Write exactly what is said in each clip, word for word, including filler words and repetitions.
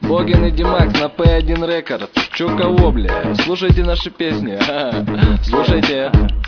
Богин и Димакс на пэ один Records. Чё кого, бля? Слушайте наши песни. Слушайте.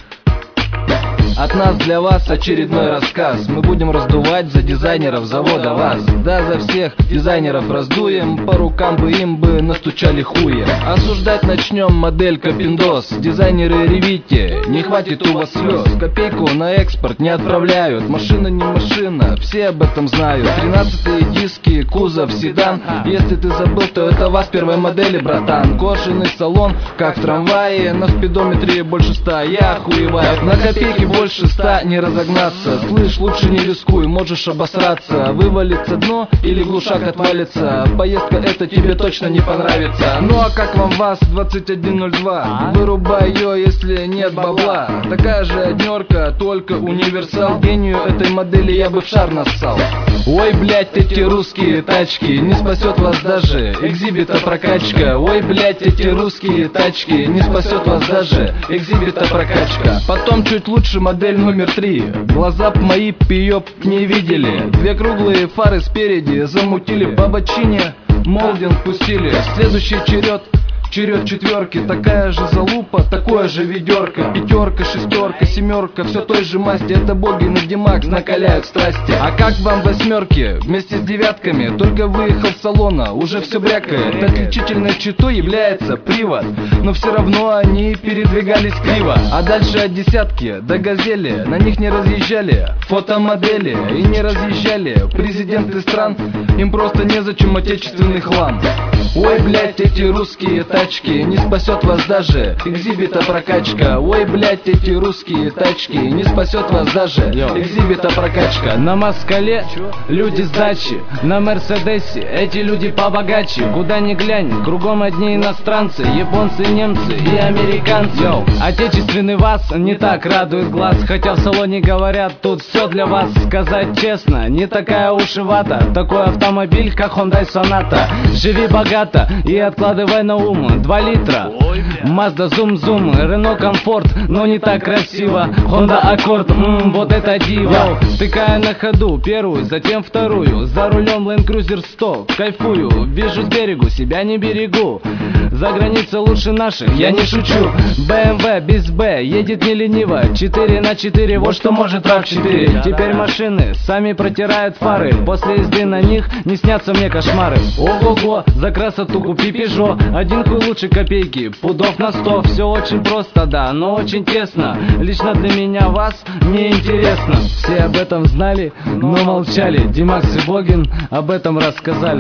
От нас для вас очередной рассказ. Мы будем раздувать за дизайнеров завода вас. Да, за всех дизайнеров раздуем. По рукам бы им бы настучали хуя. Осуждать начнем моделька Пиндос. Дизайнеры ревите, не хватит у вас слез. Копейку на экспорт не отправляют. Машина не машина, все об этом знают. Тринадцатые диски, кузов, седан. Если ты забыл, то это вас первой модели, братан. Кожаный салон, как в трамвае. На спидометре больше ста, я охуеваю. На копейки больше Больше ста не разогнаться. Слышь, лучше не рискуй, можешь обосраться. Вывалится дно или глушак отвалится. Поездка эта тебе точно не понравится. Ну а как вам ВАЗ двадцать один ноль два? Вырубай ее, если нет бабла. Такая же однерка, только универсал. Гению этой модели я бы в шар нассал. Ой, блять, эти русские тачки, не спасет вас даже экзибита прокачка. Ой, блять, эти русские тачки, не спасет вас даже экзибита прокачка. Потом чуть лучше модель номер три. Глаза б мои пиёб не видели. Две круглые фары спереди замутили по бочине. Молдинг пустили. Следующий черед Черед четверки, такая же залупа, такое же ведерко. Пятерка, шестерка, семерка, все той же масти. Это Богин и Димакс накаляют страсти. А как вам восьмерки вместе с девятками? Только выехал с салона, уже все брякает. Отличительной чертой является привод, но все равно они передвигались криво. А дальше от десятки до газели, на них не разъезжали фотомодели и не разъезжали президенты стран. Им просто незачем отечественный хлам. Ой, блять, эти русские тачки, не спасет вас даже экзибита прокачка. Ой, блять, эти русские тачки, не спасет вас даже экзибита прокачка. На Москале люди с дачи, на Мерседесе эти люди побогаче. Куда ни глянь, кругом одни иностранцы, японцы, немцы и американцы. Йоу. Отечественный вас не так радует глаз, хотя в салоне говорят, тут все для вас. Сказать честно, не такая уж и вата. Такой автомобиль, как Hyundai Sonata. Живи богато и откладывай на ум. Два литра, Mazda Zoom Zoom, Renault Comfort, но не так красиво. Honda Accord, ммм, вот это диво. Втыкая на ходу первую, затем вторую. За рулем Land Cruiser сто, кайфую. Вижу с берегу, себя не берегу. За границей лучше наших, я не шучу. бэ эм вэ без Б, едет не лениво. четыре на четыре, вот что может рав четыре. Теперь машины сами протирают фары. После езды на них не снятся мне кошмары. Ого-го, за красоту купи Peugeot. Один хуй лучше копейки, пудов на сто. Все очень просто, да, но очень тесно. Лично для меня вас не интересно. Все об этом знали, но молчали. Димакс и Богин об этом рассказали.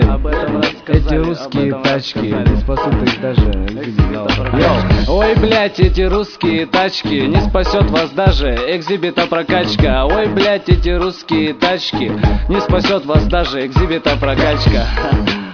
Эти русские тачки не спасут их даже экзибита. Ой, блять, эти русские тачки, не спасет вас даже экзибита прокачка. Ой, блять, эти русские тачки, не спасет вас даже экзибита прокачка.